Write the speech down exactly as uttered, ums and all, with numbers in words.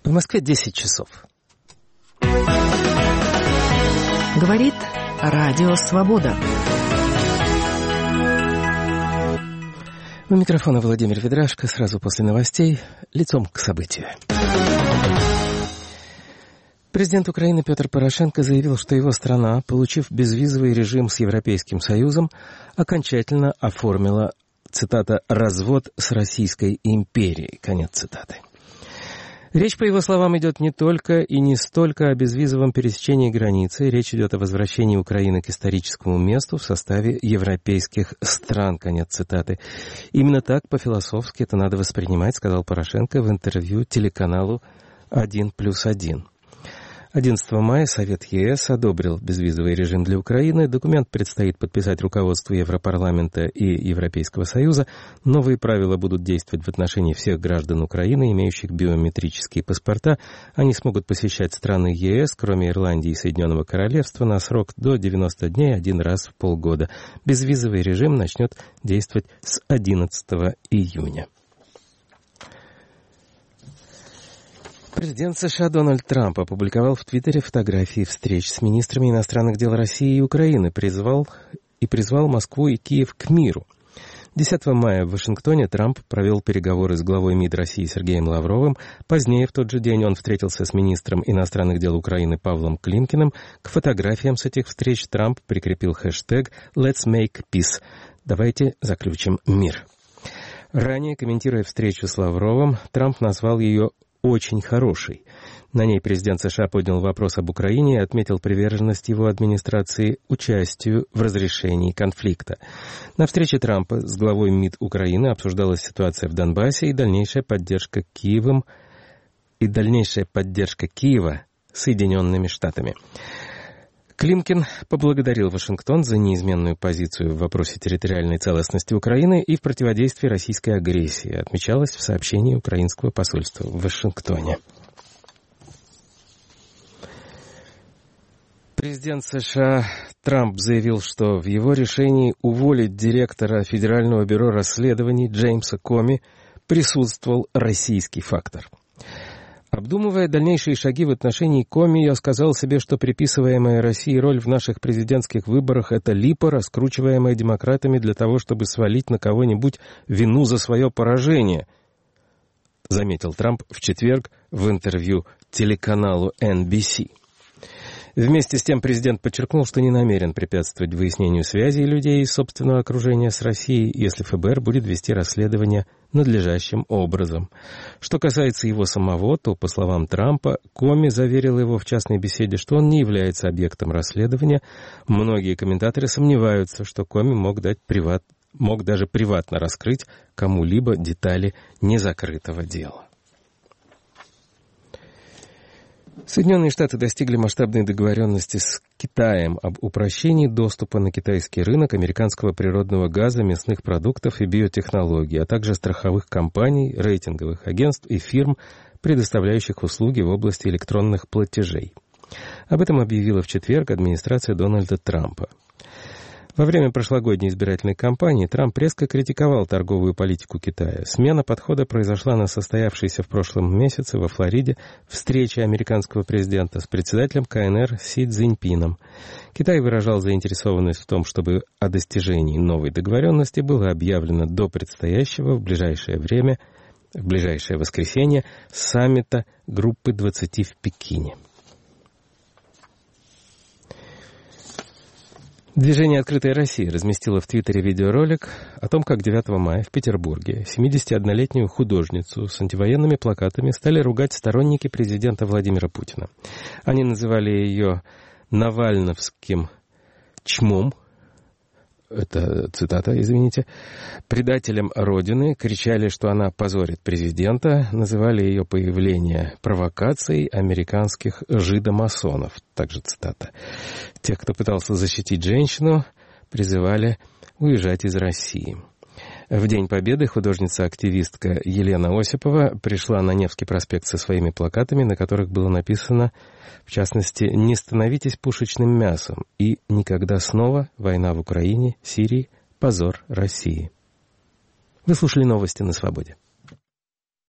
В Москве десять часов. Говорит Радио Свобода. У микрофона Владимир Ведрашко. Сразу после новостей лицом к событию. Президент Украины Петр Порошенко заявил, что его страна, получив безвизовый режим с Европейским Союзом, окончательно оформила, цитата, «развод с Российской империей». Конец цитаты. Речь, по его словам, идет не только и не столько о безвизовом пересечении границы. Речь идет о возвращении Украины к историческому месту в составе европейских стран. Конец цитаты. Именно так, по-философски, это надо воспринимать, сказал Порошенко в интервью телеканалу один плюс один. одиннадцатого мая Совет ЕС одобрил безвизовый режим для Украины. Документ предстоит подписать руководству Европарламента и Европейского Союза. Новые правила будут действовать в отношении всех граждан Украины, имеющих биометрические паспорта. Они смогут посещать страны ЕС, кроме Ирландии и Соединенного Королевства, на срок до девяноста дней один раз в полгода. Безвизовый режим начнет действовать с одиннадцатого июня. Президент США Дональд Трамп опубликовал в Твиттере фотографии встреч с министрами иностранных дел России и Украины, призвал и призвал Москву и Киев к миру. десятого мая в Вашингтоне Трамп провел переговоры с главой МИД России Сергеем Лавровым. Позднее в тот же день он встретился с министром иностранных дел Украины Павлом Климкиным. К фотографиям с этих встреч Трамп прикрепил хэштег «Let's make peace». «Давайте заключим мир». Ранее, комментируя встречу с Лавровым, Трамп назвал ее очень хороший. На ней президент США поднял вопрос об Украине и отметил приверженность его администрации участию в разрешении конфликта. На встрече Трампа с главой МИД Украины обсуждалась ситуация в Донбассе и дальнейшая поддержка Киевом и дальнейшая поддержка Киева Соединенными Штатами. Климкин поблагодарил Вашингтон за неизменную позицию в вопросе территориальной целостности Украины и в противодействии российской агрессии, отмечалось в сообщении украинского посольства в Вашингтоне. Президент США Трамп заявил, что в его решении уволить директора Федерального бюро расследований Джеймса Коми присутствовал российский фактор. Обдумывая дальнейшие шаги в отношении Коми, я сказал себе, что приписываемая России роль в наших президентских выборах — это липа, раскручиваемая демократами для того, чтобы свалить на кого-нибудь вину за свое поражение, заметил Трамп в четверг в интервью телеканалу эн би си. Вместе с тем президент подчеркнул, что не намерен препятствовать выяснению связей людей из собственного окружения с Россией, если эф бэ эр будет вести расследование надлежащим образом. Что касается его самого, то, по словам Трампа, Коми заверил его в частной беседе, что он не является объектом расследования. Многие комментаторы сомневаются, что Коми мог дать приват... мог даже приватно раскрыть кому-либо детали незакрытого дела. Соединенные Штаты достигли масштабной договоренности с Китаем об упрощении доступа на китайский рынок американского природного газа, мясных продуктов и биотехнологий, а также страховых компаний, рейтинговых агентств и фирм, предоставляющих услуги в области электронных платежей. Об этом объявила в четверг администрация Дональда Трампа. Во время прошлогодней избирательной кампании Трамп резко критиковал торговую политику Китая. Смена подхода произошла на состоявшейся в прошлом месяце во Флориде встрече американского президента с председателем ка эн эр Си Цзиньпином. Китай выражал заинтересованность в том, чтобы о достижении новой договоренности было объявлено до предстоящего в ближайшее время, в ближайшее воскресенье, саммита группы двадцати в Пекине. Движение «Открытая Россия» разместило в Твиттере видеоролик о том, как девятого мая в Петербурге семидесятиоднолетнюю художницу с антивоенными плакатами стали ругать сторонники президента Владимира Путина. Они называли ее «навальновским чмом», это цитата, извините, «предателем Родины», кричали, что она позорит президента, называли ее появление провокацией американских жидомасонов, также цитата. Тех, кто пытался защитить женщину, призывали уезжать из России. В День Победы художница-активистка Елена Осипова пришла на Невский проспект со своими плакатами, на которых было написано, в частности, «Не становитесь пушечным мясом» и «Никогда снова война в Украине, Сирии, позор России». Вы слушали новости на Свободе.